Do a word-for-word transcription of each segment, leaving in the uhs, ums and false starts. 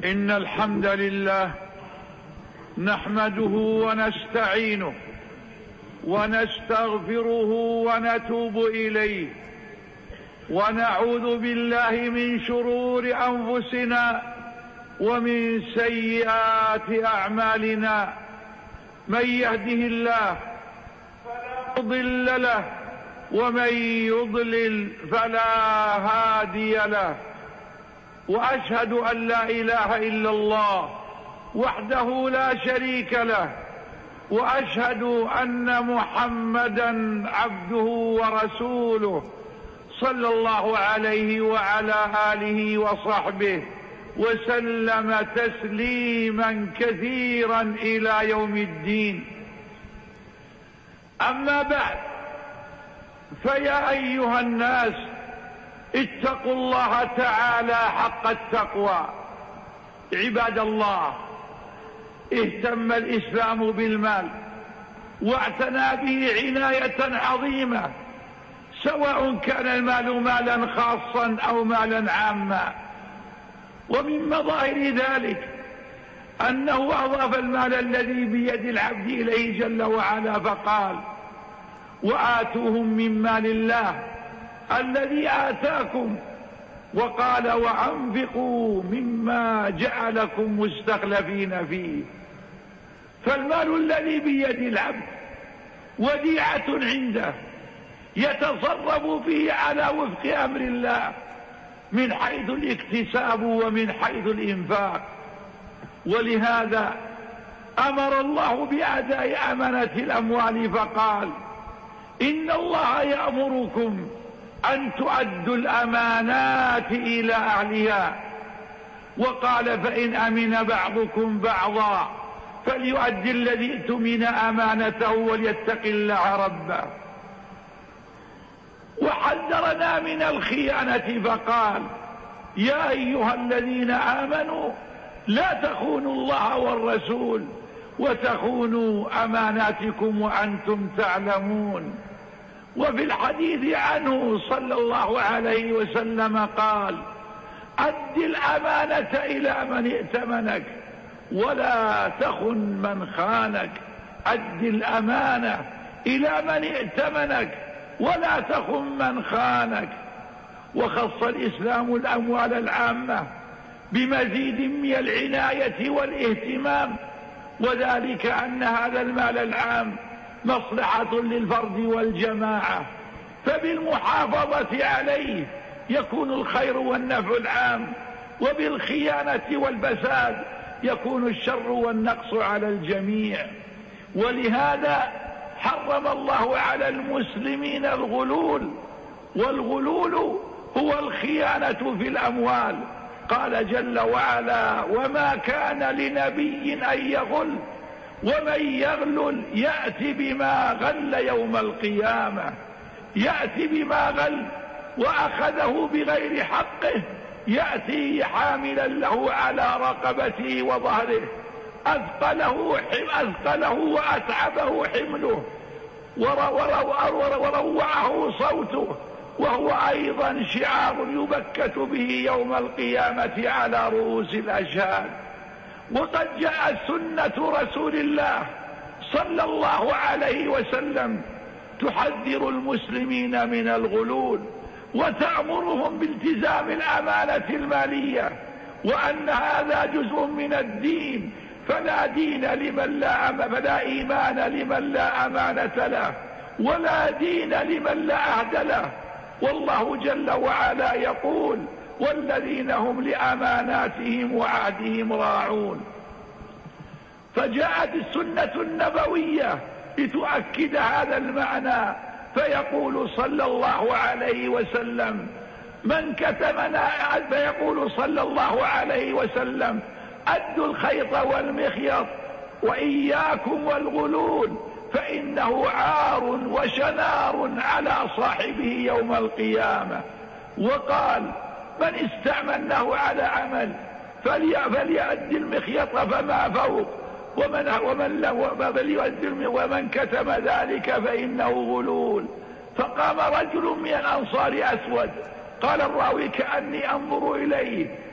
إن الحمد لله نحمده ونستعينه ونستغفره ونتوب إليه، ونعوذ بالله من شرور أنفسنا ومن سيئات أعمالنا. من يهده الله فلا مضل له، ومن يضلل فلا هادي له. وأشهد أن لا إله إلا الله وحده لا شريك له، وأشهد أن محمدا عبده ورسوله صلى الله عليه وعلى آله وصحبه وسلم تسليما كثيرا إلى يوم الدين. أما بعد، فيا أيها الناس، اتقوا الله تعالى حق التقوى. عباد الله، اهتم الإسلام بالمال واعتنى به عناية عظيمة، سواء كان المال مالا خاصا أو مالا عاما. ومن مظاهر ذلك أنه أضاف المال الذي بيد العبد إليه جل وعلا، فقال: وآتوهم من مال الله الذي آتاكم، وقال: وأنفقوا مما جعلكم مستخلفين فيه. فالمال الذي بيد العبد وديعة عنده يتصرف فيه على وفق أمر الله، من حيث الاكتساب ومن حيث الإنفاق. ولهذا أمر الله بأداء أمانة الأموال، فقال: إن الله يأمركم أن تؤدوا الأمانات إلى أهلها. وقال: فإن أمن بعضكم بعضا فليؤدي الذي اؤتمن أمانته وليتق الله ربه. وحذرنا من الخيانة، فقال: يا أيها الذين آمنوا لا تخونوا الله والرسول وتخونوا أماناتكم وأنتم تعلمون. وفي الحديث عنه صلى الله عليه وسلم قال: أد الأمانة إلى من ائتمنك ولا تخن من خانك. أد الأمانة إلى من ائتمنك ولا تخن من خانك. وخص الإسلام الأموال العامة بمزيد من العناية والاهتمام، وذلك أن هذا المال العام مصلحة للفرد والجماعة، فبالمحافظة عليه يكون الخير والنفع العام، وبالخيانة والفساد يكون الشر والنقص على الجميع. ولهذا حرم الله على المسلمين الغلول، والغلول هو الخيانة في الأموال. قال جل وعلا: وما كان لنبي أن يغل ومن يغلل يأتي بما غل يوم القيامة. يأتي بما غل وأخذه بغير حقه، يأتي حاملا له على رقبته وظهره، أثقله, أثقله وأتعبه حمله، وروعه صوته، وهو أيضا شعار يبكت به يوم القيامة على رؤوس الأشهاد. وقد جاءت سنة رسول الله صلى الله عليه وسلم تحذر المسلمين من الغلول، وتأمرهم بالتزام الأمانة المالية، وأن هذا جزء من الدين، فلا دين لمن لا فلا إيمان لمن لا أمانة له، ولا دين لمن لا عهد له. والله جل وعلا يقول: والذين هم لأماناتهم وعهدهم راعون. فجاءت السنة النبوية لتؤكد هذا المعنى، فيقول صلى الله عليه وسلم: من كتمنا فيقول صلى الله عليه وسلم: أدوا الخيط والمخيط وإياكم والغلول، فإنه عار وشنار على صاحبه يوم القيامة. وقال: من استعملناه على عمل فليؤدي المخيط فما فوق، ومن, ومن, ومن, ومن كتم ذلك فإنه غلول. فقام رجل من الأنصار أسود، قال الراوي: كأني أنظر إليه،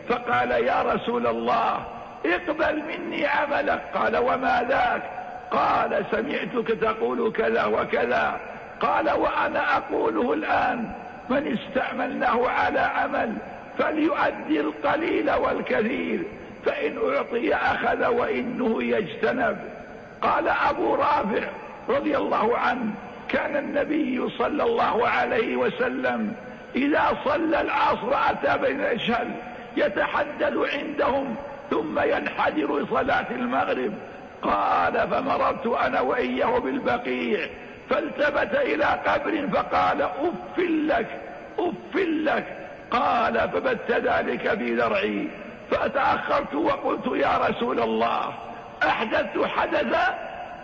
فقال يا رسول الله اقبل مني عملك. قال وما ذاك؟ قال سمعتك تقول كذا وكذا. قال وأنا أقوله الآن، من استعملناه على عمل فليؤدي القليل والكثير، فإن أعطي أخذ وإنه يجتنب. قال أبو رافع رضي الله عنه كان النبي صلى الله عليه وسلم إذا صلى العصر أتى بين الأشهل يتحدث عندهم ثم ينحدر صلاة المغرب. قال فمررت أنا وإياه بالبقيع فالتفت إلى قبر فقال أف لك أف لك. قال فبت ذلك في ذرعي فتأخرت وقلت يا رسول الله أحدثت حدثا؟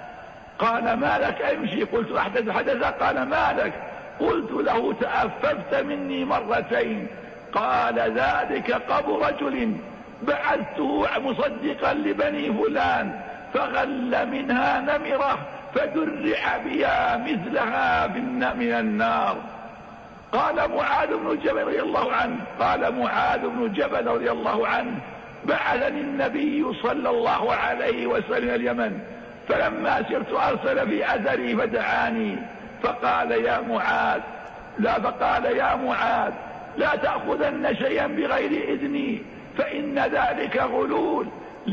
قال ما لك امشي. قلت أحدث حدثا؟ قال ما لك؟ قلت له تأففت مني مرتين. قال ذلك قبر رجل بعثته مصدقا لبني فلان فغل منها نمرة فدرع بها مثلها من النار. قال معاذ بن جبل رضي الله عنه قال معاذ بن جبل رضي الله عنه بعثني النبي صلى الله عليه وسلم اليمن، فلما سرت أرسل في أثري فدعاني فقال يا معاذ لا فقال يا معاذ لا تأخذن شيئا بغير إذني فإن ذلك غلول،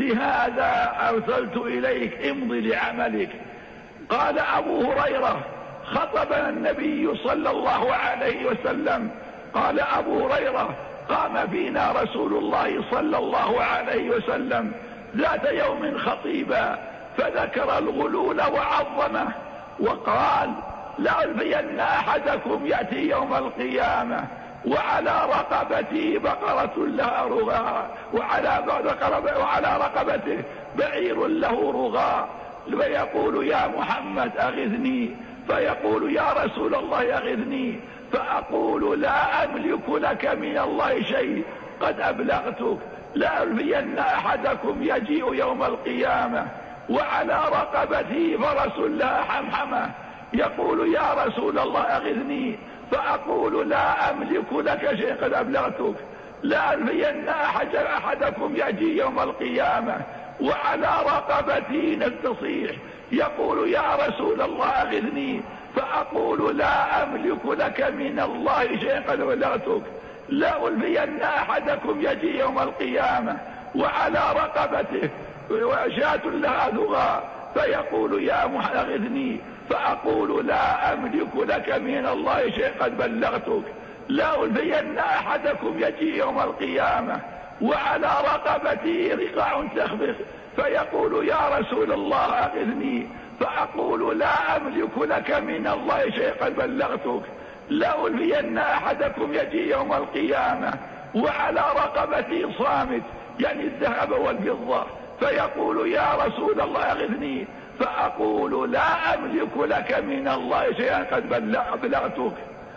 لهذا أرسلت إليك امضي لعملك. قال أبو هريرة خطبنا النبي صلى الله عليه وسلم. قال أبو هريرة قام فينا رسول الله صلى الله عليه وسلم ذات يوم خطيبا فذكر الغلول وعظمه وقال لألفين أحدكم يأتي يوم القيامة وعلى رقبته بقرة لها رغاء وعلى, وعلى رقبته بعير له رغاء فيقول يا محمد أغثني، فيقول يا رسول الله أغثني، فأقول لا أملك لك من الله شيء قد أبلغتك. لألفين أحدكم يجيء يوم القيامة وعلى رقبته فرس لها حمحمة يقول يا رسول الله أغثني، فأقول لا أملك لك شيء قد أبلغتك. لألفين أحد أحدكم يجي يوم القيامة وعلى رقبته نتصيح يقول يا رسول الله أغثني، فأقول لا أملك لك من الله شيء قد أبلغتك. لألفين أحدكم يجي يوم القيامة وعلى رقبته وشاة لها ذغى فيقول يا محمد أغثني، فأقول لا أملك لك من الله شيء قد بلغتك. لألفين أحدكم يجي يوم القيامة وعلى رقبته رقاع تخبخ فيقول يا رسول الله أغثني، فأقول لا أملك لك من الله شيء قد بلغتك. لألفين أحدكم يجي يوم القيامة وعلى رقبته صامت يعني الذهب والفضة فيقول يا رسول الله أغثني، فأقول لا أملك لك من الله شيئا قد بلغتك.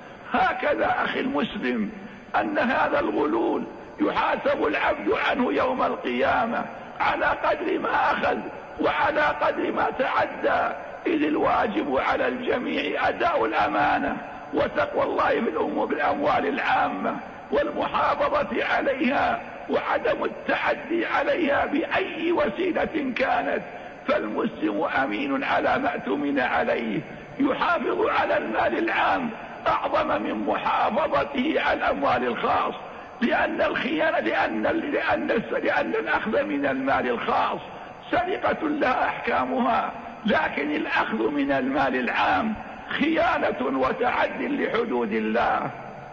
هكذا أخي المسلم أن هذا الغلول يحاسب العبد عنه يوم القيامة على قدر ما أخذ وعلى قدر ما تعدى، إذ الواجب على الجميع أداء الأمانة وتقوى الله بالأموال العامة والمحافظة عليها وعدم التعدي عليها بأي وسيلة كانت. فالمسلم أمين على ما اؤتمن عليه، يحافظ على المال العام أعظم من محافظته على الأموال الخاص، لأن الخيانة لأن, لأن, لأن الأخذ من المال الخاص سرقة لها أحكامها، لكن الأخذ من المال العام خيانة وتعد لحدود الله.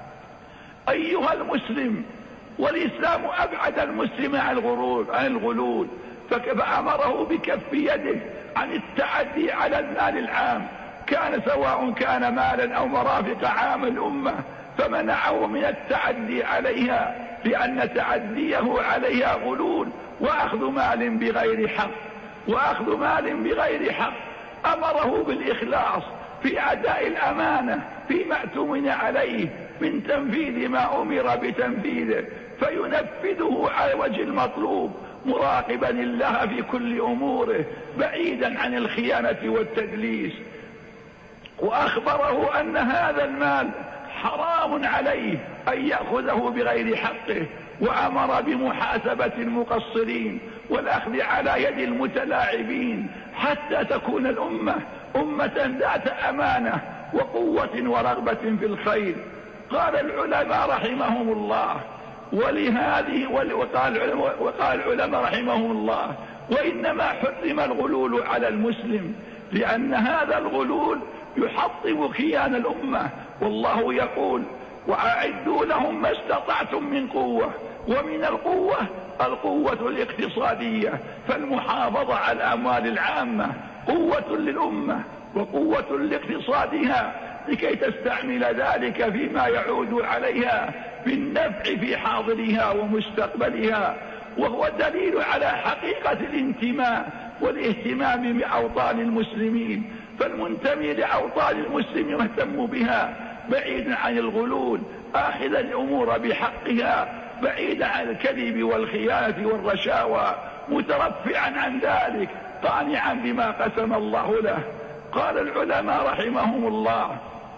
أيها المسلم، والإسلام أبعد المسلم عن الغرور عن الغلول، فأمره بكف يده عن التعدي على المال العام، كان سواء كان مالا أو مرافق عام الأمة، فمنعه من التعدي عليها لأن تعديه عليها غلول وأخذ مال بغير حق وأخذ مال بغير حق. أمره بالإخلاص في أداء الأمانة فيما اؤتمن عليه من تنفيذ ما أمر بتنفيذه، فينفذه على وجه المطلوب مراقبا الله في كل أموره بعيدا عن الخيانة والتدليس. وأخبره أن هذا المال حرام عليه أن يأخذه بغير حقه، وأمر بمحاسبة المقصرين والأخذ على يد المتلاعبين حتى تكون الأمة أمة ذات أمانة وقوة ورغبة في الخير. قال العلماء رحمهم الله ولهذه وقال العلماء, وقال العلماء رحمهم الله وإنما حرم الغلول على المسلم لأن هذا الغلول يحطم كيان الأمة، والله يقول وأعدوا لهم ما استطعتم من قوة، ومن القوة القوة الاقتصادية، فالمحافظة على الأموال العامة قوة للأمة وقوة لاقتصادها لكي تستعمل ذلك فيما يعود عليها بالنفع في حاضرها ومستقبلها، وهو دليل على حقيقة الانتماء والاهتمام بأوطان المسلمين. فالمنتمي لأوطان المسلمين مهتم بها بعيدا عن الغلول، آخذا الأمور بحقها، بعيدا عن الكذب والخيانة والرشاوى، مترفعا عن ذلك، قانعا بما قسم الله له. قال العلماء رحمهم الله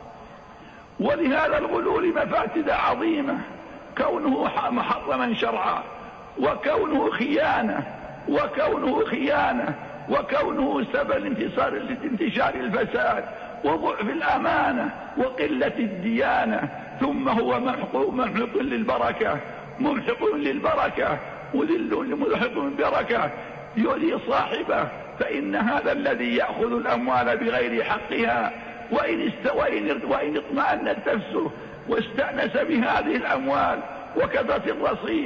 ولهذا الغلول مفاسد عظيمة، كونه محرما شرعا، وكونه خيانة وكونه خيانة وكونه سبب انتصار لانتشار الفساد وضعف الأمانة وقلة الديانة، ثم هو محق للبركة ممحق للبركة مذل ملحق بالبركة يؤذي صاحبه. فإن هذا الذي يأخذ الأموال بغير حقها وإن, وإن, وإن اطمأنت نفسه واستأنس بهذه الأموال وكثرة الرصيد،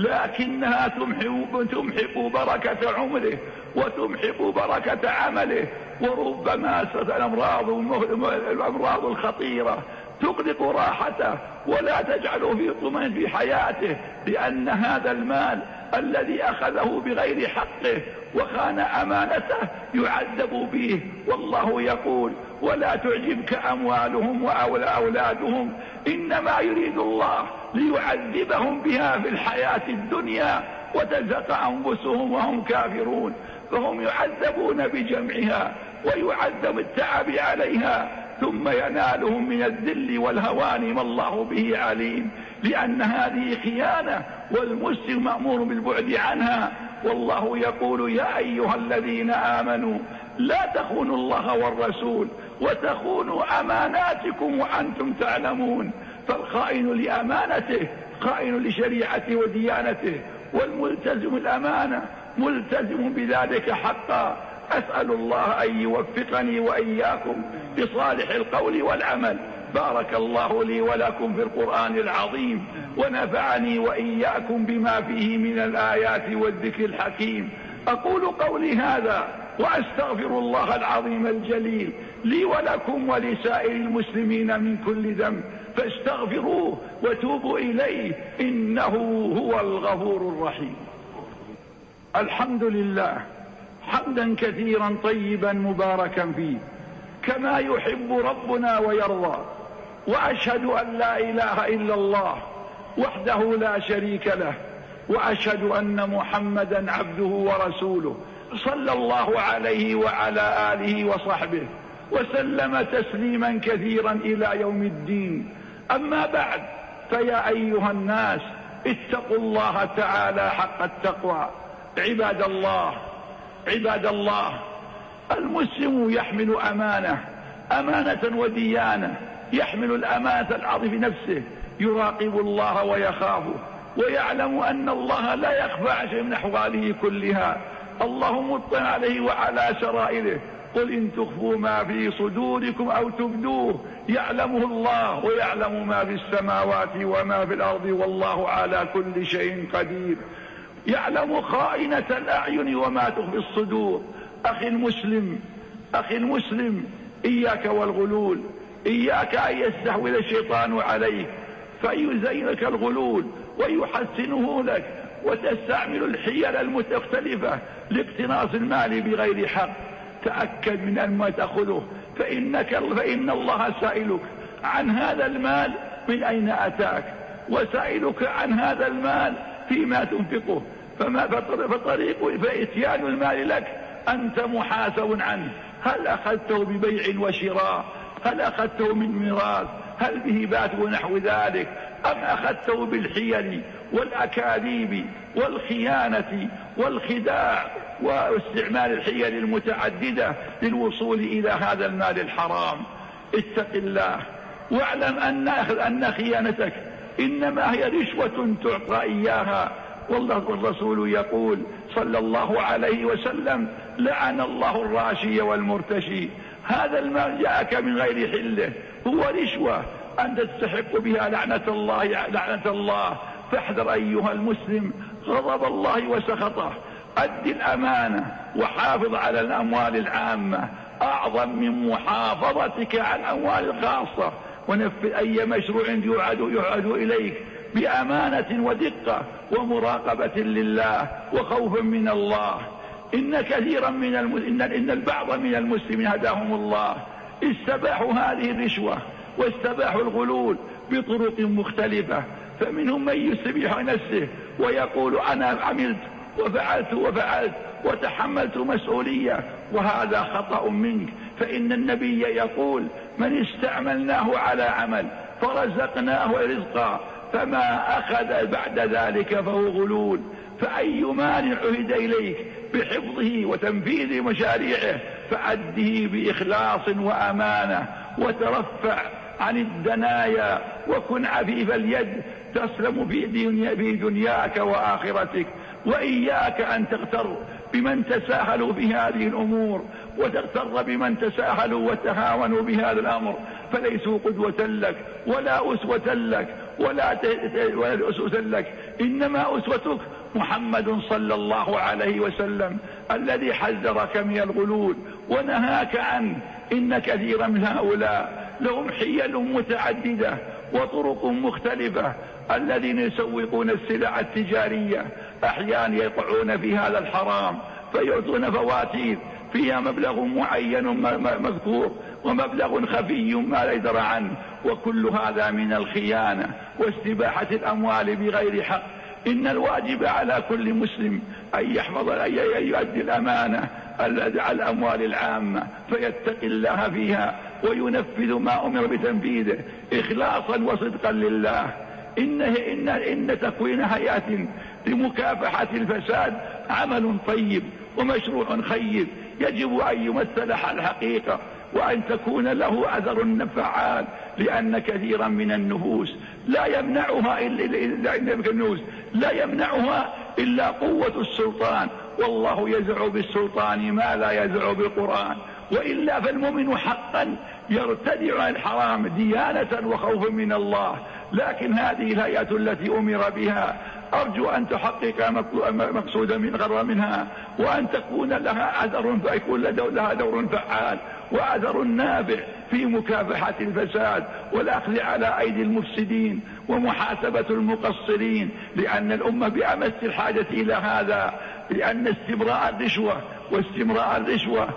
لكنها تمحق, تمحق بركة عمره وتمحق بركة عمله، وربما الأمراض الأمراض الخطيرة تقلق راحته ولا تجعله في طمأنينة في حياته، لأن هذا المال الذي أخذه بغير حقه وخان أمانته يعذب به. والله يقول ولا تعجبك أموالهم وأولادهم إنما يريد الله ليعذبهم بها في الحياة الدنيا وتزهق أنفسهم وهم كافرون، فهم يعذبون بجمعها ويعذب التعب عليها، ثم ينالهم من الذل والهوان ما الله به عليم، لأن هذه خيانة والمسلم مأمور بالبعد عنها. والله يقول يا أيها الذين آمنوا لا تخونوا الله والرسول وتخونوا أماناتكم وأنتم تعلمون. فالخائن لأمانته خائن لشريعته وديانته، والملتزم الأمانة ملتزم بذلك حقا. أسأل الله أن يوفقني وإياكم بصالح القول والعمل. بارك الله لي ولكم في القرآن العظيم، ونفعني وإياكم بما فيه من الآيات والذكر الحكيم. أقول قولي هذا وأستغفر الله العظيم الجليل لي ولكم ولسائر المسلمين من كل ذنب، فاستغفروه وتوبوا إليه إنه هو الغفور الرحيم. الحمد لله حمدا كثيرا طيبا مباركا فيه كما يحب ربنا ويرضى، وأشهد أن لا إله إلا الله وحده لا شريك له، وأشهد أن محمدا عبده ورسوله صلى الله عليه وعلى آله وصحبه وسلم تسليما كثيرا إلى يوم الدين. أما بعد، فيا أيها الناس اتقوا الله تعالى حق التقوى. عباد الله عباد الله المسلم يحمل أمانة أمانة وديانة، يحمل الأمانة العظيمة في نفسه، يراقب الله ويخافه ويعلم أن الله لا يخفى شيء من أحواله كلها، الله مطلع عليه وعلى سرائره. قل إن تخفوا ما في صدوركم أو تبدوه يعلمه الله ويعلم ما في السماوات وما في الأرض والله على كل شيء قدير. يعلم خائنة الأعين وما تخفي الصدور. أخي المسلم أخي المسلم إياك والغلول، إياك أن يستحوذ الشيطان عليك فيزينك الغلول ويحسنه لك وتستعمل الحيل المختلفة لاقتناص المال بغير حق. تأكد من أن ما تأخذه فإنك فإن الله سائلك عن هذا المال من أين أتاك، وسائلك عن هذا المال فيما تنفقه. فما فطريق فإتيان المال لك أنت محاسب عنه، هل أخذته ببيع وشراء، هل أخذته من ميراث، هل بهبات ونحو ذلك. أم أخذته بالحيل والأكاذيب والخيانة والخداع واستعمال الحيل المتعددة للوصول إلى هذا المال الحرام؟ اتق الله واعلم أن أن خيانتك إنما هي رشوة تعطى إياها، والله والرسول يقول صلى الله عليه وسلم: لعن الله الراشي والمرتشي. هذا المال جاءك من غير حله، هو رشوة أنت تستحق بها لعنة الله لعنة الله فاحذر أيها المسلم غضب الله وسخطه. أد الأمانة وحافظ على الأموال العامة أعظم من محافظتك على الأموال الخاصة، ونفذ أي مشروع يعاد يعاد إليك بأمانة ودقة ومراقبة لله وخوف من الله. إن كثيرا من الم... إن... إن البعض من المسلمين هداهم الله استباحوا هذه الرشوة واستباحوا الغلول بطرق مختلفة، فمنهم من يستبيح نفسه ويقول أنا عملت وفعلت وفعلت وتحملت مسؤولية، وهذا خطأ منك، فإن النبي يقول: من استعملناه على عمل فرزقناه رزقا فما أخذ بعد ذلك فهو غلول. فأي مال عهد إليك بحفظه وتنفيذ مشاريعه فأده بإخلاص وأمانة، وترفع عن الدنايا وكن عفيف اليد تسلم في, دنيا في دنياك وآخرتك. وإياك أن تغتر بمن تساهلوا في هذه الأمور وتغتر بمن تساهلوا وتهاونوا بهذا الأمر، فليسوا قدوة لك ولا أسوة لك ولا أسوة لك، إنما أسوتك محمد صلى الله عليه وسلم الذي حذرك من الغلول ونهاك عنه. إن كثيرا من هؤلاء لهم حيل متعددة وطرق مختلفة، الذين يسوقون السلع التجارية أحيانا يقعون في هذا الحرام فيعطون فواتير فيها مبلغ معين مذكور ومبلغ خفي ما لا يدرى عنه، وكل هذا من الخيانة واستباحة الأموال بغير حق. إن الواجب على كل مسلم أن يحفظ أن يؤدي الأمانة على الأموال العامة فيتقي الله فيها وينفذ ما أمر بتنفيذه إخلاصا وصدقا لله. إن, إن, إن تكوين هيئة لمكافحة الفساد عمل طيب ومشروع خير يجب أن يمثل الحقيقة وأن تكون له أثر فعال، لأن كثيرا من النفوس لا يمنعها إلا النفوس لا يمنعها إلا قوة السلطان، والله يزع بالسلطان ما لا يزع بالقرآن. وإلا فالمؤمن حقا يرتدع عن الحرام ديانة وخوف من الله. لكن هذه الهيئة التي أمر بها أرجو أن تحقق مقصودا من غرى منها، وأن تكون لها أثر فيكون لها دور فعال وأثر نافع في مكافحة الفساد والأخذ على أيدي المفسدين ومحاسبة المقصرين، لأن الأمة بأمس الحاجة إلى هذا، لأن استمراء الرشوة واستمراء الرشوة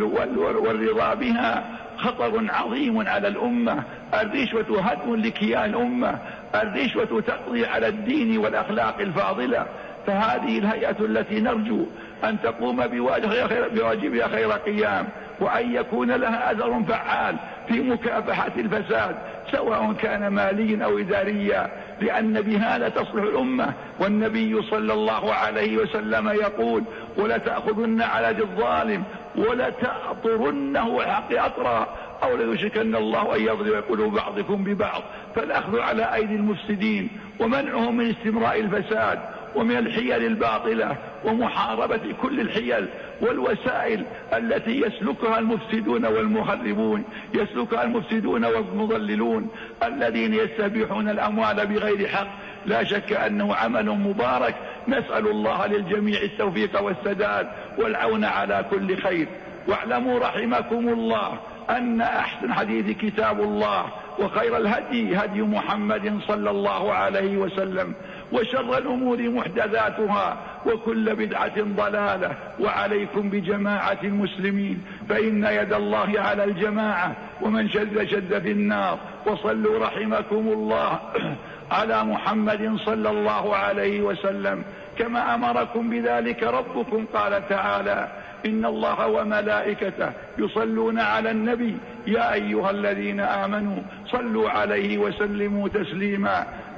والرضا بها خطر عظيم على الأمة. الرشوة هدم لكيان الأمة، الرشوة تقضي على الدين والأخلاق الفاضلة. فهذه الهيئة التي نرجو أن تقوم بواجبها خير قيام، وأن يكون لها أثر فعال في مكافحة الفساد سواء كان ماليا أو إداريا، لأن بهذا تصلح الأمة. والنبي صلى الله عليه وسلم يقول: ولا تأخذن على يد الظالم ولا تأطرنه الحق أطرا أو ليشركن الله أن يضرب قلوب بعضكم ببعض. فالأخذ على أيدي المفسدين ومنعهم من استمراء الفساد ومن الحيل الباطلة ومحاربة كل الحيل والوسائل التي يسلكها المفسدون والمخربون يسلكها المفسدون والمضللون الذين يستبيحون الأموال بغير حق. لا شك أنه عمل مبارك، نسأل الله للجميع التوفيق والسداد والعون على كل خير. واعلموا رحمكم الله أن أحسن حديث كتاب الله، وخير الهدي هدي محمد صلى الله عليه وسلم، وشر الأمور محدثاتها وكل بدعة ضلالة. وعليكم بجماعة المسلمين فإن يد الله على الجماعة، ومن شد شد في النار. وصلوا رحمكم الله على محمد صلى الله عليه وسلم كما أمركم بذلك ربكم. قال تعالى: إن الله وملائكته يصلون على النبي يا أيها الذين آمنوا صلوا عليه وسلموا تسليما.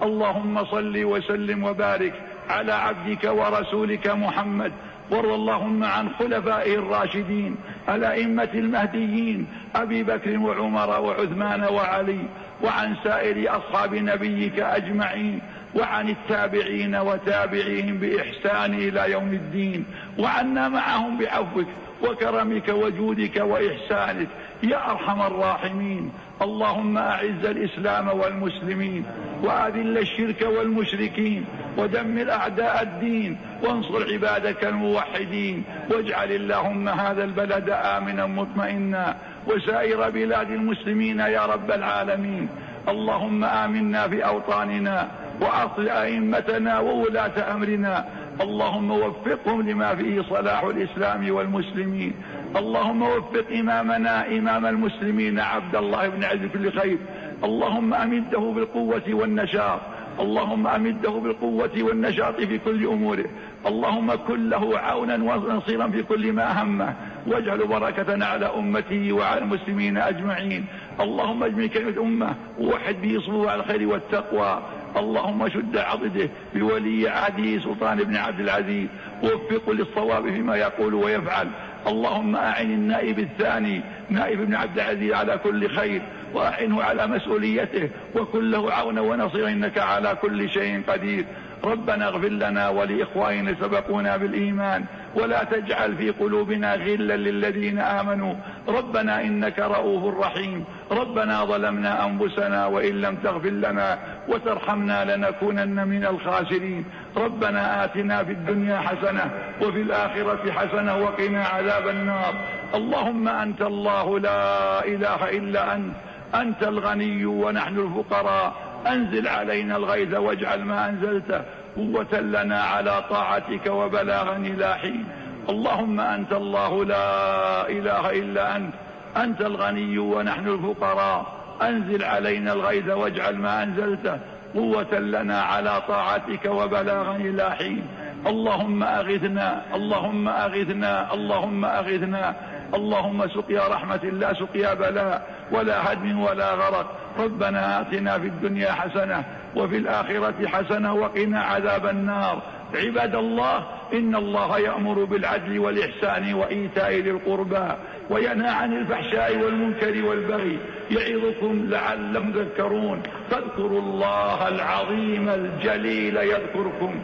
اللهم صل وسلم وبارك على عبدك ورسولك محمد، وارض اللهم عن خلفائه الراشدين الأئمة المهديين أبي بكر وعمر وعثمان وعلي، وعن سائر أصحاب نبيك أجمعين، وعن التابعين وتابعيهم بإحسان إلى يوم الدين، وعنا معهم بعفوك وكرمك وجودك وإحسانك يا أرحم الراحمين. اللهم أعز الإسلام والمسلمين، وأذل الشرك والمشركين، ودمر أعداء الدين، وانصر عبادك الموحدين، واجعل اللهم هذا البلد آمنا مطمئنا، وسائر بلاد المسلمين يا رب العالمين. اللهم آمنا في أوطاننا، وأصل أئمتنا وولاة أمرنا، اللهم وفقهم لما فيه صلاح الإسلام والمسلمين. اللهم وفق إمامنا إمام المسلمين عبد الله بن عز كل خير، اللهم أمده بالقوة والنشاط، اللهم أمده بالقوة والنشاط في كل أموره، اللهم كن له عونا ونصيرا في كل ما همه، واجعل بركة على أمته وعلى المسلمين أجمعين. اللهم اجمع كلمة أمة ووحد به صفوف الخير والتقوى. اللهم شد عضده بولي عهده سلطان بن عبد العزيز، ووفقه للصواب فيما يقول ويفعل. اللهم أعن النائب الثاني نائب بن عبد العزيز على كل خير، وأعنه على مسؤوليته، وكن له عونا ونصيرا إنك على كل شيء قدير. ربنا اغفر لنا ولإخواننا سبقونا بالإيمان، ولا تجعل في قلوبنا غلا للذين آمنوا، ربنا إنك رؤوف رحيم. ربنا ظلمنا أنفسنا وإن لم تغفر لنا وترحمنا لنكونن من الخاسرين. ربنا آتنا في الدنيا حسنة وفي الآخرة حسنة وقنا عذاب النار. اللهم أنت الله لا إله إلا أنت، أنت الغني ونحن الفقراء، أنزل علينا الغيث واجعل ما أنزلته قوة لنا على طاعتك وبلاغا إلى حين. اللهم أنت الله لا إله إلا أنت، أنت الغني ونحن الفقراء، أنزل علينا الغيث واجعل ما أنزلته قوة لنا على طاعتك وبلاغا إلى حين. اللهم أغثنا اللهم أغثنا اللهم أغثنا اللهم سقيا رحمة لا سقيا بلاء ولا هدم ولا غرق. ربنا آتنا في الدنيا حسنة وفي الآخرة حسنة وقنا عذاب النار. عباد الله، إن الله يأمر بالعدل والإحسان وإيتاء ذي القربى، وينهى عن الفحشاء والمنكر والبغي، يعظكم لعلكم تذكرون. فاذكروا الله العظيم الجليل يذكركم،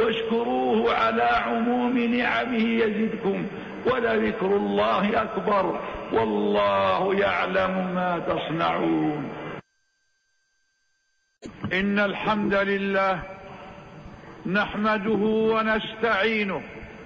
واشكروه على عموم نعمه يزدكم، ولذكر الله أكبر، والله يعلم ما تصنعون. إن الحمد لله نحمده ونستعينه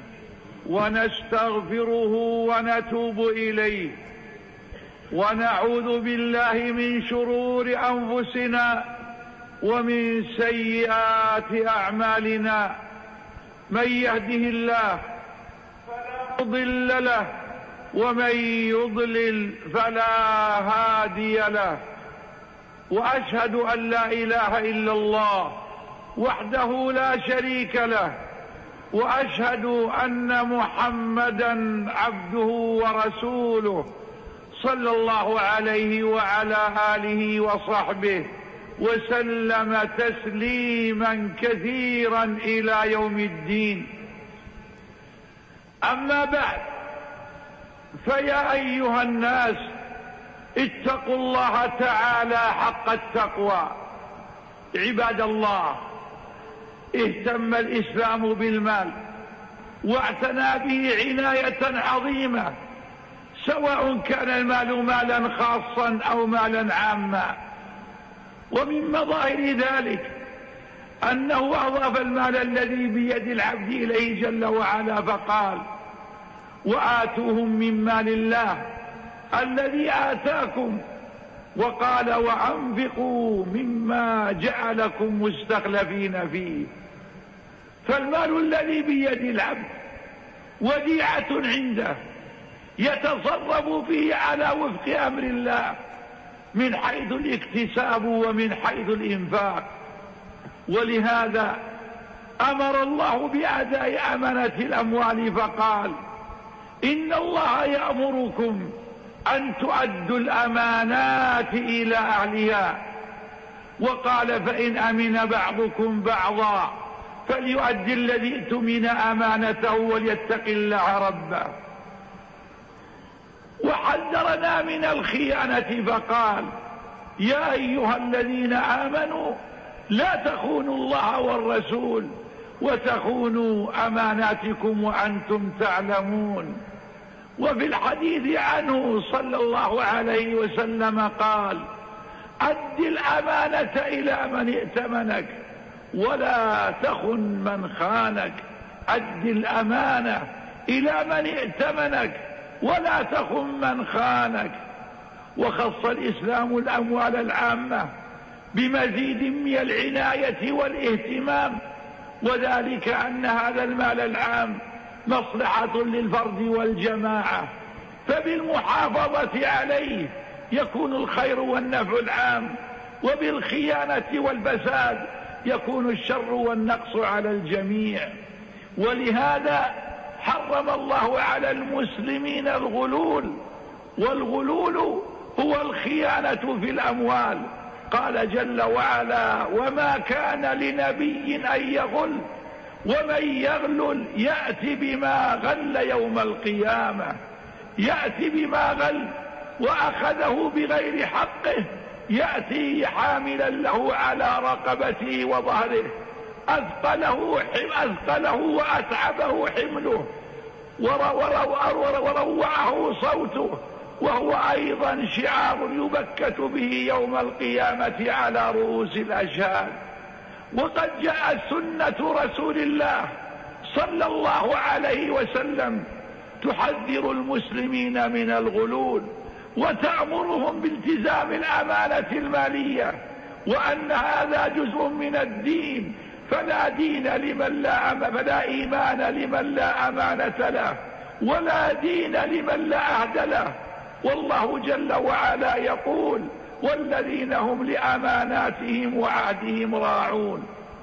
ونستغفره ونتوب إليه، ونعوذ بالله من شرور أنفسنا ومن سيئات أعمالنا. من يهده الله فلا مضل له، ومن يضلل فلا هادي له. وأشهد أن لا إله إلا الله وحده لا شريك له، وأشهد أن محمدا عبده ورسوله صلى الله عليه وعلى آله وصحبه وسلم تسليما كثيرا إلى يوم الدين. أما بعد، فيا أيها الناس، اتقوا الله تعالى حق التقوى. عباد الله، اهتم الإسلام بالمال واعتنى به عناية عظيمة، سواء كان المال مالا خاصا أو مالا عاما. ومن مظاهر ذلك أنه أضاف المال الذي بيد العبد إليه جل وعلا، فقال: وآتوهم من مال الله الذي آتاكم، وقال: وأنفقوا مما جعلكم مستخلفين فيه. فالمال الذي بيد العبد وديعة عنده يتصرف فيه على وفق أمر الله، من حيث الاكتساب ومن حيث الإنفاق. ولهذا أمر الله بأداء أمانة الأموال، فقال: إن الله يأمركم أن تؤدوا الأمانات إلى أهلها وقال فإن أمن بعضكم بعضا فليؤدي الذي اؤتمن أمانته وليتق الله ربه. وحذرنا من الخيانة فقال يا أيها الذين آمنوا لا تخونوا الله والرسول وتخونوا أماناتكم وأنتم تعلمون. وفي الحديث عنه صلى الله عليه وسلم قال أد الأمانة إلى من ائتمنك ولا تخن من خانك. أد الأمانة إلى من ائتمنك ولا تخن من خانك. وخص الإسلام الأموال العامة بمزيد من العناية والاهتمام، وذلك أن هذا المال العام مصلحة للفرد والجماعة، فبالمحافظة عليه يكون الخير والنفع العام، وبالخيانة والفساد يكون الشر والنقص على الجميع. ولهذا حرم الله على المسلمين الغلول، والغلول هو الخيانة في الأموال. قال جل وعلا وما كان لنبي أن يغل ومن يغلل يأتي بما غل يوم القيامة. يأتي بما غل وأخذه بغير حقه، يأتي حاملا له على رقبته وظهره، أثقله, أثقله وأتعبه حمله وروعه صوته، وهو أيضا شعار يبكت به يوم القيامة على رؤوس الأشهاد. وقد جاءت سنة رسول الله صلى الله عليه وسلم تحذر المسلمين من الغلول وتأمرهم بالتزام الأمانة المالية، وأن هذا جزء من الدين، فلا دين لمن لا أم... فلا إيمان لمن لا أمانة له، ولا دين لمن لا عهد له. والله جل وعلا يقول والذين هم لأماناتهم وعهدهم راعون.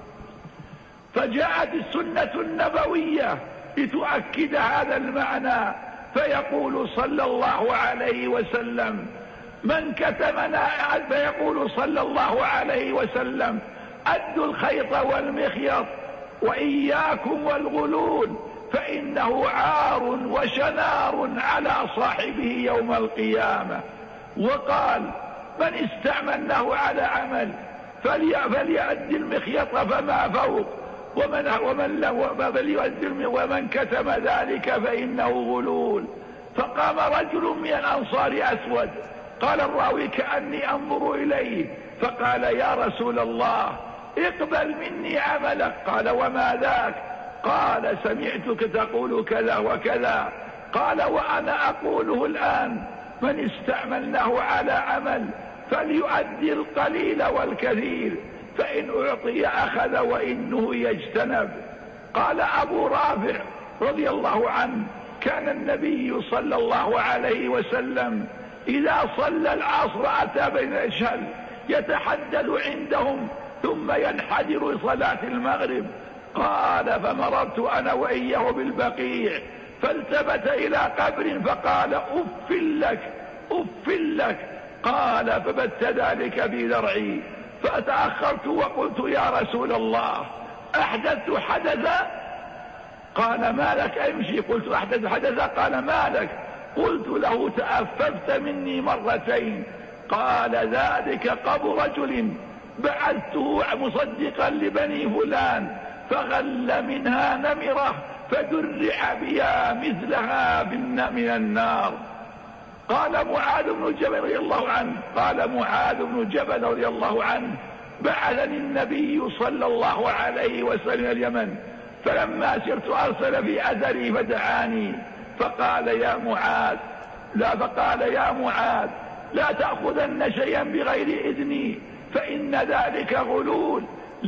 فجاءت السنة النبوية لتؤكد هذا المعنى، فيقول صلى الله عليه وسلم من كتمنا فيقول صلى الله عليه وسلم أدوا الخيط والمخيط وإياكم والغلول فإنه عار وشنار على صاحبه يوم القيامة. وقال من استعملناه على عمل فليؤدي المخيط فما فوق ومن, ومن, فليؤدي ومن كتم ذلك فإنه غلول. فقام رجل من الأنصار أسود، قال الراوي كأني أنظر إليه، فقال يا رسول الله اقبل مني عملك. قال وما ذاك؟ قال سمعتك تقول كذا وكذا. قال وأنا أقوله الآن من استعملناه على عمل فليؤدي القليل والكثير، فإن أعطي أخذ وإنه يجتنب. قال أبو رافع رضي الله عنه كان النبي صلى الله عليه وسلم إذا صلى العصر أتى بين الأشهل يتحدث عندهم ثم ينحدر صلاة المغرب. قال فمررت أنا وإياه بالبقيع فالتفت إلى قبر فقال أف لك أف لك. قال فبت ذلك في ذرعي فأتأخرت وقلت يا رسول الله أحدثت حدثا؟ قال ما لك أمشي. قلت أحدث حدثا؟ قال ما لك؟ قلت له تأففت مني مرتين. قال ذلك قبر رجل بعثته مصدقا لبني فلان فغل منها نمرة فدرع بها مثلها من النار. قال معاذ بن جبل رضي الله عنه قال معاذ بن جبل رضي الله عنه بعثني النبي صلى الله عليه وسلم اليمن، فلما سرت أرسل في أثري فدعاني فقال يا معاذ لا فقال يا معاذ لا تأخذن شيئا بغير إذني فإن ذلك غلول،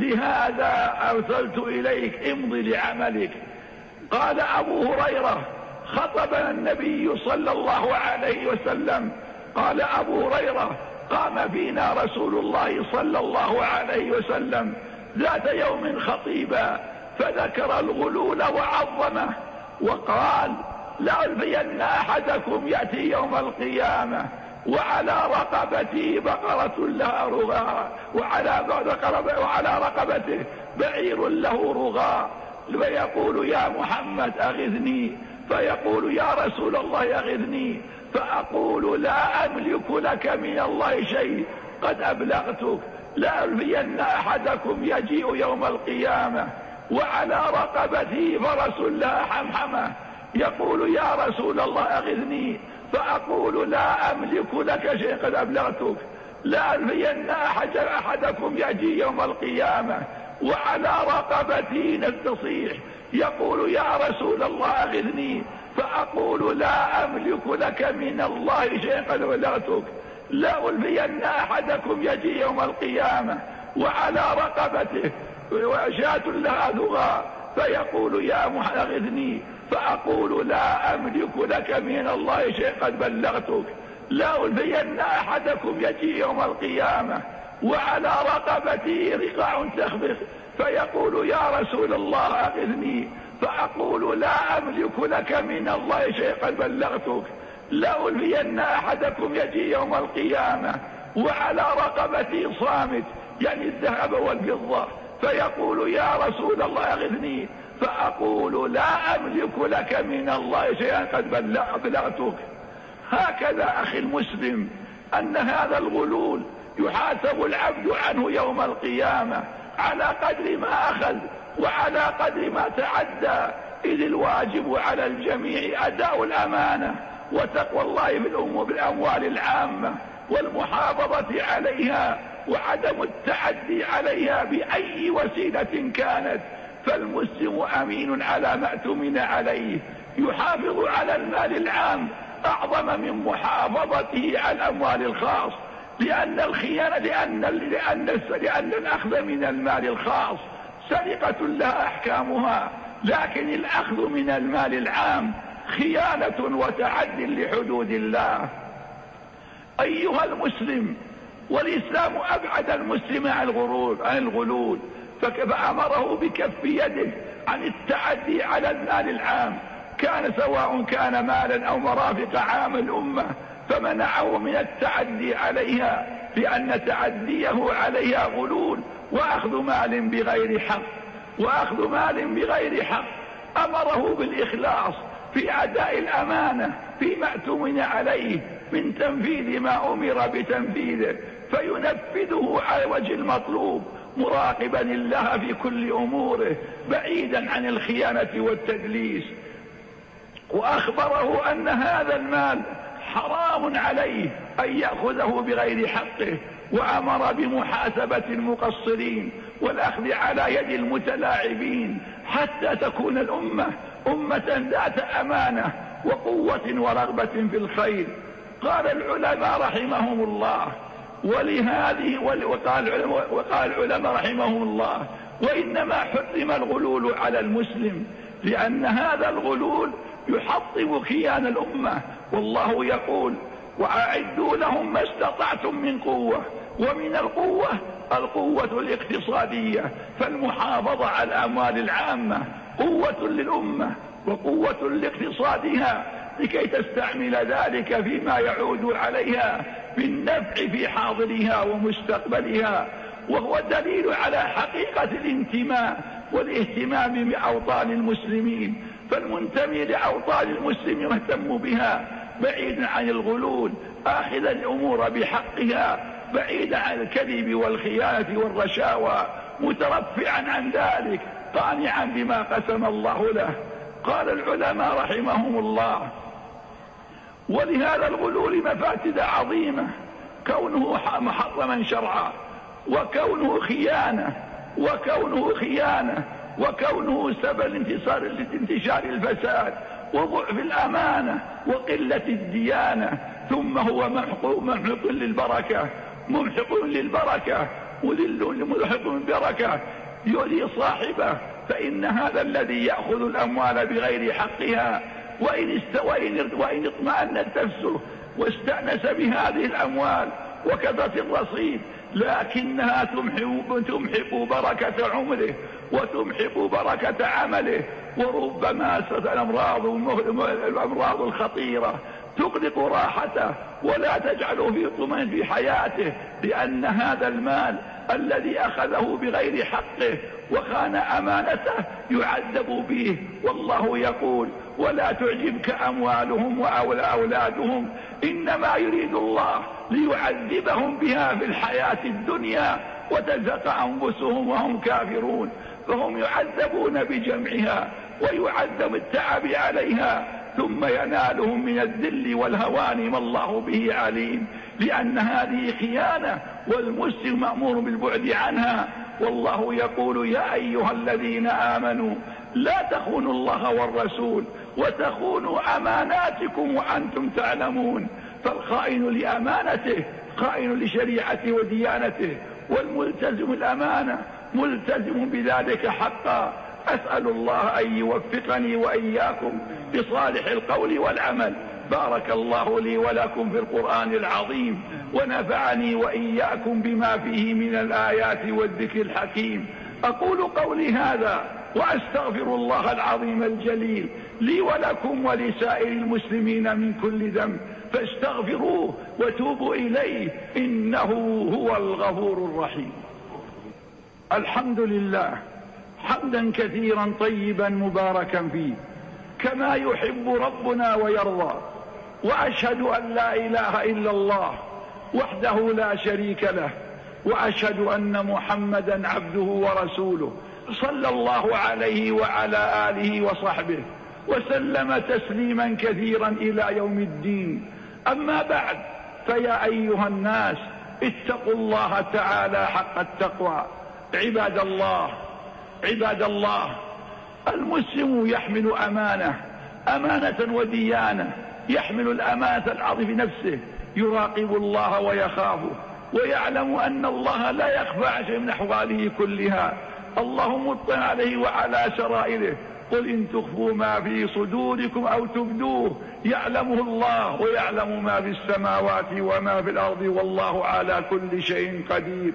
لهذا أرسلت إليك امضي لعملك. قال أبو هريرة خطبنا النبي صلى الله عليه وسلم. قال أبو هريرة قام فينا رسول الله صلى الله عليه وسلم ذات يوم خطيبا فذكر الغلول وعظمه وقال لألفين أحدكم يأتي يوم القيامة وعلى رقبته بقرة لها رغاء، وعلى وعلى رقبته بعير له رغاء، فيقول يا محمد أغثني، فيقول يا رسول الله أغثني، فأقول لا أملك لك من الله شيء قد أبلغتك، لا ألفين أحدكم يجيء يوم القيامة وعلى رقبته فرس لها حمحمة، يقول يا رسول الله أغثني، فأقول لا أملك لك شيء قد أبلغتك، لا ألفين أحد أحدكم يجي يوم القيامة وعلى رقبتي نتصيح، يقول يا رسول الله أغثني، فأقول لا أملك لك من الله شيء قد أبلغتك، لا ألفين أحدكم يجي يوم القيامة وعلى رقبته وشاة لها ذغاء، فيقول يا محمد أغثني، فأقول لا أملك لك من الله شيء قد بلغتك، لا ألفين أحدكم يجي يوم القيامة وعلى رقبته رقاع تخبث، فيقول يا رسول الله أغثني، فأقول لا أملك لك من الله شيء قد بلغتك، لا ألفين أحدكم يجي يوم القيامة وعلى رقبتي صامت، يعني الذهب والفضة، فيقول يا رسول الله أغثني، فأقول لا أملك لك من الله شيئا قد بلغتك. هكذا أخي المسلم أن هذا الغلول يحاسب العبد عنه يوم القيامة على قدر ما أخذ وعلى قدر ما تعدى، إذ الواجب على الجميع أداء الأمانة وتقوى الله بالأموال العامة والمحافظة عليها وعدم التعدي عليها بأي وسيلة كانت، فالمسلم أمين على ما اؤتمن عليه، يحافظ على المال العام أعظم من محافظته على الأموال الخاص، لأن الخيانة لأن لأن لأن الأخذ من المال الخاص سرقة لها أحكامها، لكن الأخذ من المال العام خيانة وتعد لحدود الله. أيها المسلم، والإسلام أبعد المسلم عن الغلول عن الغلول فأمره بكف يده عن التعدي على المال العام، كان سواء كان مالا أو مرافق عام الأمة، فمنعه من التعدي عليها، لأن تعديه عليها غلول وأخذ مال بغير حق وأخذ مال بغير حق. أمره بالإخلاص في أداء الأمانة فيما اؤتمن عليه من تنفيذ ما أمر بتنفيذه، فينفذه على وجه المطلوب مراقبا الله في كل أموره بعيدا عن الخيانة والتدليس. وأخبره أن هذا المال حرام عليه أن يأخذه بغير حقه، وأمر بمحاسبة المقصرين والأخذ على يد المتلاعبين حتى تكون الأمة أمة ذات أمانة وقوة ورغبة في الخير. قال العلماء رحمهم الله ولهذه وقال العلماء, وقال العلماء رحمهم الله وإنما حرم الغلول على المسلم لأن هذا الغلول يحطم كيان الأمة، والله يقول وأعدوا لهم ما استطعتم من قوة، ومن القوة القوة الاقتصادية، فالمحافظة على الأموال العامة قوة للأمة وقوة لاقتصادها لكي تستعمل ذلك فيما يعود عليها بالنفع في حاضرها ومستقبلها، وهو دليل على حقيقة الانتماء والاهتمام بأوطان المسلمين، فالمنتمي لأوطان المسلم يهتم بها بعيدا عن الغلول، آخذا الأمور بحقها بعيدا عن الكذب والخيانة والرشاوى، مترفعا عن ذلك قانعا بما قسم الله له. قال العلماء رحمهم الله ولهذا الغلول مفاسد عظيمة، كونه محرما شرعا، وكونه خيانة وكونه خيانة وكونه سبب انتصار لانتشار الفساد وضعف الأمانة وقلة الديانة، ثم هو محقوق محق للبركة ممحق للبركة مذل ملحق بالبركة يؤذي صاحبه، فإن هذا الذي يأخذ الأموال بغير حقها وإن وإن وإن اطمأنت نفسه واستأنس بهذه الأموال وكثرت الرصيد، لكنها تمحق تمحق بركة عمره وتمحق بركة عمله، وربما الأمراض الأمراض الخطيرة تغلق راحته ولا تجعله في طمأنينة في حياته، لأن هذا المال الذي أخذه بغير حقه وخان أمانته يعذب به. والله يقول: ولا تعجبك أموالهم وأولادهم إنما يريد الله ليعذبهم بها في الحياة الدنيا وتزهق أنفسهم وهم كافرون. فهم يعذبون بجمعها ويعذب التعب عليها، ثم ينالهم من الذل والهوان ما الله به عليم، لأن هذه خيانة والمسلم مأمور بالبعد عنها. والله يقول: يا أيها الذين آمنوا لا تخونوا الله والرسول وتخونوا أماناتكم وأنتم تعلمون. فالخائن لأمانته خائن لشريعته وديانته، والملتزم الأمانة ملتزم بذلك حقا. أسأل الله أن يوفقني وإياكم بصالح القول والعمل. بارك الله لي ولكم في القرآن العظيم، ونفعني وإياكم بما فيه من الآيات والذكر الحكيم. أقول قولي هذا وأستغفر الله العظيم الجليل لي ولكم ولسائر المسلمين من كل ذنب، فاستغفروه وتوبوا إليه إنه هو الغفور الرحيم. الحمد لله حمدا كثيرا طيبا مباركا فيه كما يحب ربنا ويرضى، وأشهد أن لا إله إلا الله وحده لا شريك له، وأشهد أن محمدا عبده ورسوله صلى الله عليه وعلى آله وصحبه وسلم تسليما كثيرا إلى يوم الدين. أما بعد، فيا أيها الناس اتقوا الله تعالى حق التقوى. عباد الله عباد الله المسلم يحمل أمانة أمانة وديانة، يحمل الأمانة العظيمة في نفسه، يراقب الله ويخافه ويعلم أن الله لا يخفى على شيء من أحواله كلها. الله مطلع عليه وعلى سرائره. قل إن تخفوا ما في صدوركم أو تبدوه يعلمه الله ويعلم ما في السماوات وما في الأرض والله على كل شيء قدير.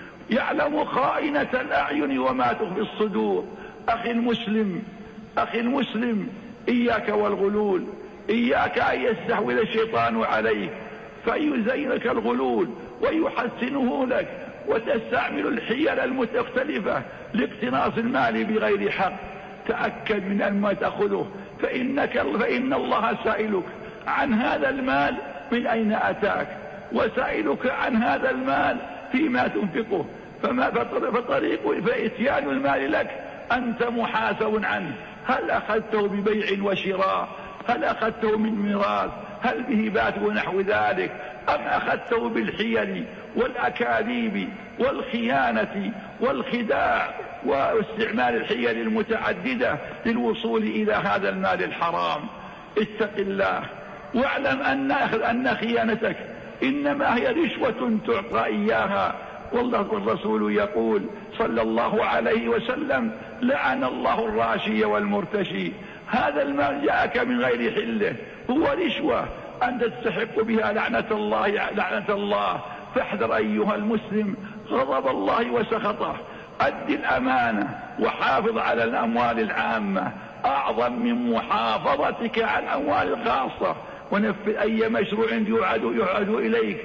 يعلم خائنة الأعين وما تخفي الصدور. أخي المسلم أخي المسلم إياك والغلول، إياك أن يستحوذ الشيطان عليك فيزينك الغلول ويحسنه لك وتستعمل الحيل المختلفة لاقتناص المال بغير حق. تأكد من أن ما تأخذه، فإنك فإن الله سائلك عن هذا المال من أين أتاك، وسائلك عن هذا المال فيما تنفقه. فما فطريق فإتيان المال لك أنت محاسب عنه. هل أخذته ببيع وشراء؟ هل أخذته من ميراث؟ هل بهبات ونحو ذلك؟ أم أخذته بالحيل والأكاذيب والخيانة والخداع واستعمال الحيل المتعددة للوصول إلى هذا المال الحرام؟ اتق الله واعلم أن أن خيانتك إنما هي رشوة تعطى إياها. والرسول يقول صلى الله عليه وسلم: لعن الله الراشي والمرتشي. هذا المال جاءك من غير حله، هو رشوة أنت تستحق بها لعنة الله لعنة الله. فاحذر أيها المسلم غضب الله وسخطه. أد الأمانة وحافظ على الأموال العامة أعظم من محافظتك على الأموال الخاصة. ونفذ أي مشروع يعد, يعد إليك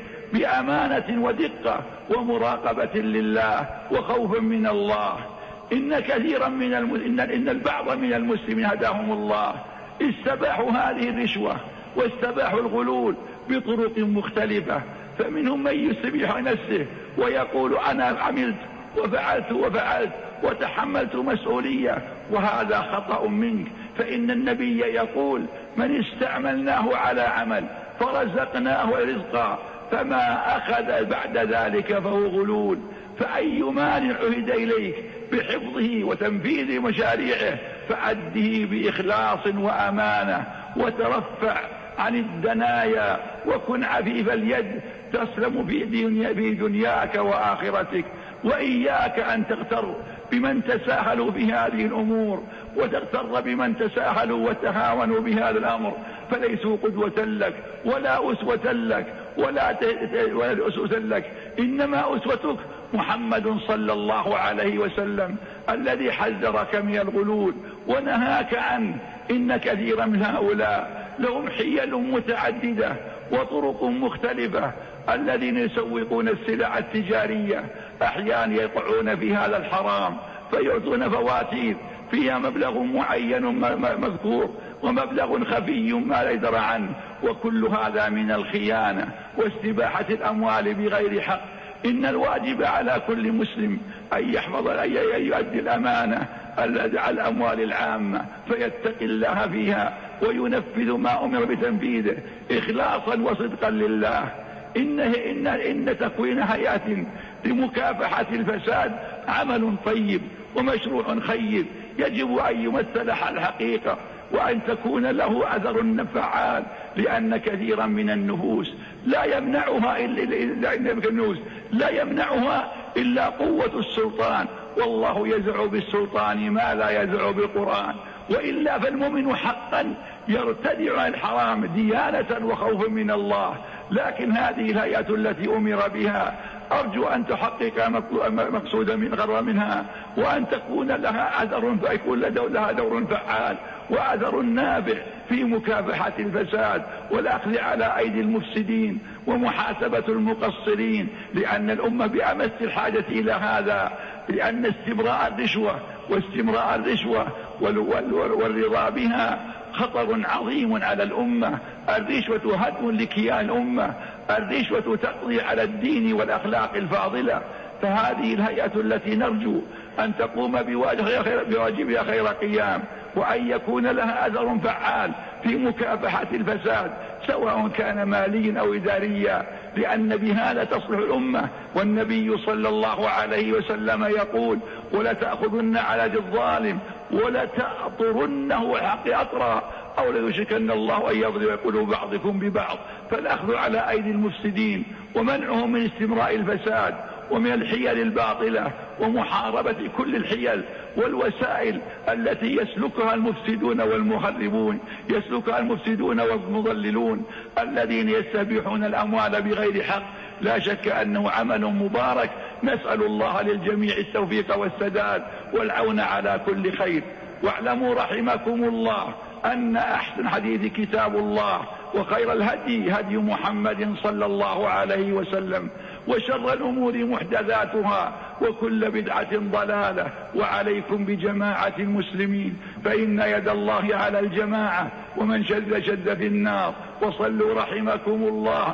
بأمانة ودقة ومراقبة لله وخوفا من الله. إن كثيرا من الم... إن... إن البعض من المسلمين هداهم الله استباحوا هذه الرشوة واستباحوا الغلول بطرق مختلفة. فمنهم من يستبيح نفسه ويقول: أنا عملت وفعلت وفعلت وتحملت مسؤولية، وهذا خطأ منك. فإن النبي يقول: من استعملناه على عمل فرزقناه رزقا فما أخذ بعد ذلك فهو غلول. فأي مال عهد إليك بحفظه وتنفيذ مشاريعه فأده بإخلاص وأمانة، وترفع عن الدنايا وكن عفيف اليد تسلم في, دنيا في دنياك وآخرتك. وإياك أن تغتر بمن تساهلوا في هذه الأمور، وتغتر بمن تساهلوا وتهاونوا بهذا الأمر، فليسوا قدوة لك ولا أسوة لك ولا أسوة لك. إنما أسوتك محمد صلى الله عليه وسلم الذي حذرك من الغلول ونهاك عنه. إن كثيرا من هؤلاء لهم حيل متعددة وطرق مختلفة. الذين يسوقون السلع التجارية أحيانا يقعون في هذا الحرام فيعطون فواتير فيها مبلغ معين مذكور ومبلغ خفي ما لا يدرى عنه، وكل هذا من الخيانة واستباحة الأموال بغير حق. إن الواجب على كل مسلم أن يحفظ أن يؤدي الأمانة على الأموال العامة فيتقي الله فيها وينفذ ما أمر بتنفيذه إخلاصا وصدقا لله. إن, إن, إن تكوين هيئات لمكافحة الفساد عمل طيب ومشروع خير يجب أن يمثل الحقيقة وأن تكون له أثر فعال، لأن كثيرا من النفوس لا يمنعها إلا, لا يمنعها إلا قوة السلطان، والله يزع بالسلطان ما لا يزع بالقرآن. وإلا فالمؤمن حقا يرتدع عن الحرام ديانة وخوفا من الله. لكن هذه الهيئة التي أمر بها أرجو أن تحقق مقصودا من غر منها، وأن تكون لها أثر فيكون لها دور فعال وأثر نافع في مكافحة الفساد والأخذ على أيدي المفسدين ومحاسبة المقصرين، لأن الأمة بأمس الحاجة إلى هذا، لأن استمراء الرشوة واستمراء الرشوة والرضا بها خطر عظيم على الأمة. الرشوة هدم لكيان الأمة، الرشوة تقضي على الدين والأخلاق الفاضلة. فهذه الهيئة التي نرجو أن تقوم بواجبها خير قيام، وأن يكون لها أثر فعال في مكافحة الفساد سواء كان ماليا أو إداريا، لأن بهذا تصلح الأمة. والنبي صلى الله عليه وسلم يقول: ولا تأخذن على يد الظالم ولا تأطرنه حق أطرا أو ليشركن الله أن يضرب قلوب بعضكم ببعض. فالأخذ على أيدي المفسدين ومنعهم من استمراء الفساد ومن الحيل الباطلة ومحاربة كل الحيل والوسائل التي يسلكها المفسدون والمخربون، يسلكها المفسدون والمضللون الذين يستبيحون الأموال بغير حق. لا شك أنه عمل مبارك، نسأل الله للجميع التوفيق والسداد والعون على كل خير. واعلموا رحمكم الله أن أحسن حديث كتاب الله، وخير الهدي هدي محمد صلى الله عليه وسلم، وشر الأمور محدثاتها وكل بدعة ضلالة. وعليكم بجماعة المسلمين فإن يد الله على الجماعة، ومن شد شد في النار. وصلوا رحمكم الله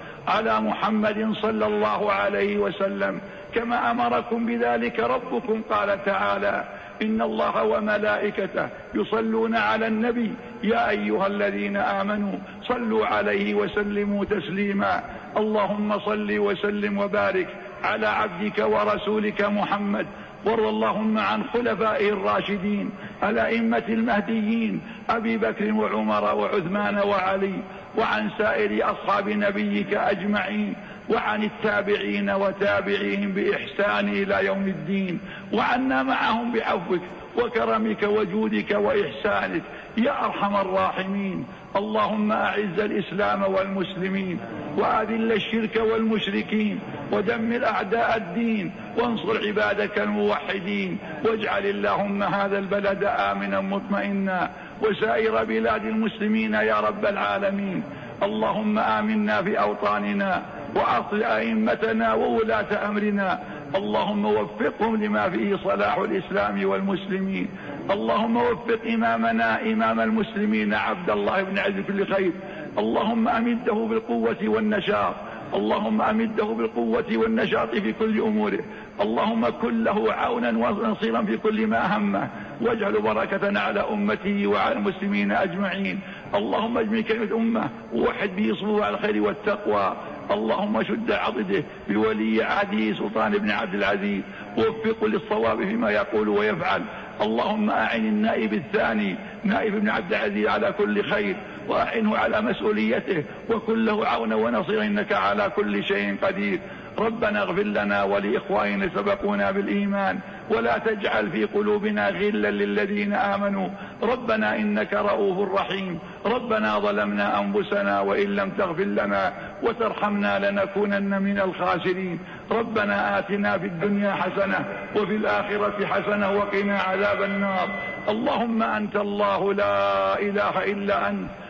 على محمد صلى الله عليه وسلم كما أمركم بذلك ربكم. قال تعالى: إن الله وملائكته يصلون على النبي يا أيها الذين آمنوا صلوا عليه وسلموا تسليما. اللهم صل وسلم وبارك على عبدك ورسولك محمد، وارض اللهم عن خلفائه الراشدين الأئمة المهديين أبي بكر وعمر وعثمان وعلي، وعن سائر أصحاب نبيك أجمعين، وعن التابعين وتابعيهم بإحسان إلى يوم الدين، وعنا معهم بعفوك وكرمك وجودك وإحسانك يا أرحم الراحمين. اللهم أعز الإسلام والمسلمين، وأذل الشرك والمشركين، ودمر أعداء الدين، وانصر عبادك الموحدين. واجعل اللهم هذا البلد آمنا مطمئنا، وسائر بلاد المسلمين يا رب العالمين. اللهم آمنا في أوطاننا، وأصل أئمتنا وولاة أمرنا، اللهم وفقهم لما فيه صلاح الإسلام والمسلمين. اللهم وفق إمامنا إمام المسلمين عبد الله بن عز كل خير، اللهم أمده بالقوة والنشاط، اللهم أمده بالقوة والنشاط في كل أموره. اللهم كن له عونا ونصيرا في كل ما همه، واجعل بركة على أمته وعلى المسلمين أجمعين. اللهم اجمع كلمة أمة ووحد به صفوف على الخير والتقوى. اللهم شد عضده بولي عهده سلطان بن عبد العزيز، ووفقه للصواب فيما يقول ويفعل. اللهم أعن النائب الثاني نائب بن عبد العزيز على كل خير، وأعنه على مسؤوليته، وكن له عونا ونصيرا إنك على كل شيء قدير. ربنا اغفر لنا ولإخواننا سبقونا بالإيمان، ولا تجعل في قلوبنا غلا للذين آمنوا. ربنا إنك رؤوف رحيم. ربنا ظلمنا أنفسنا وإن لم تغفر لنا وترحمنا لنكونن من الخاسرين. ربنا آتنا في الدنيا حسنة وفي الآخرة حسنة وقنا عذاب النار. اللهم أنت الله لا إله إلا أنت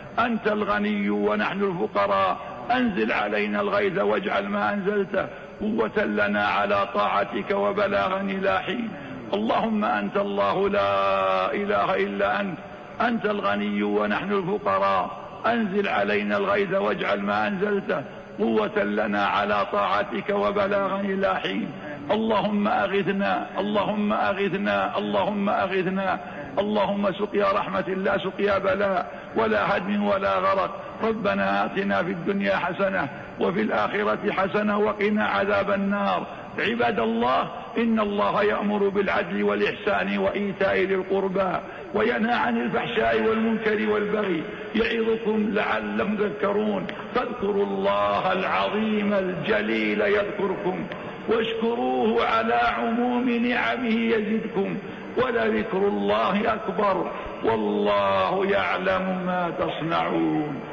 أنت الغني ونحن الفقراء، أنزل علينا الغيث واجعل ما أنزلته قوة لنا على طاعتك وبلاغا إلى حين. اللهم أنت الله لا إله إلا أنت، أنت الغني ونحن الفقراء، أنزل علينا الغيث واجعل ما أنزلته قوة لنا على طاعتك وبلاغا إلى حين. اللهم أغثنا اللهم أغثنا اللهم أغثنا اللهم سقيا رحمة لا سقيا بلاء ولا هدم ولا غرق. ربنا آتنا في الدنيا حسنة وفي الآخرة حسنة وقنا عذاب النار. عباد الله، إن الله يأمر بالعدل والإحسان وإيتاء ذي القربى وينهى عن الفحشاء والمنكر والبغي يعظكم لعلكم تذكرون. فاذكروا الله العظيم الجليل يذكركم واشكروه على عموم نعمه يزدكم ولذكر الله أكبر والله يعلم ما تصنعون.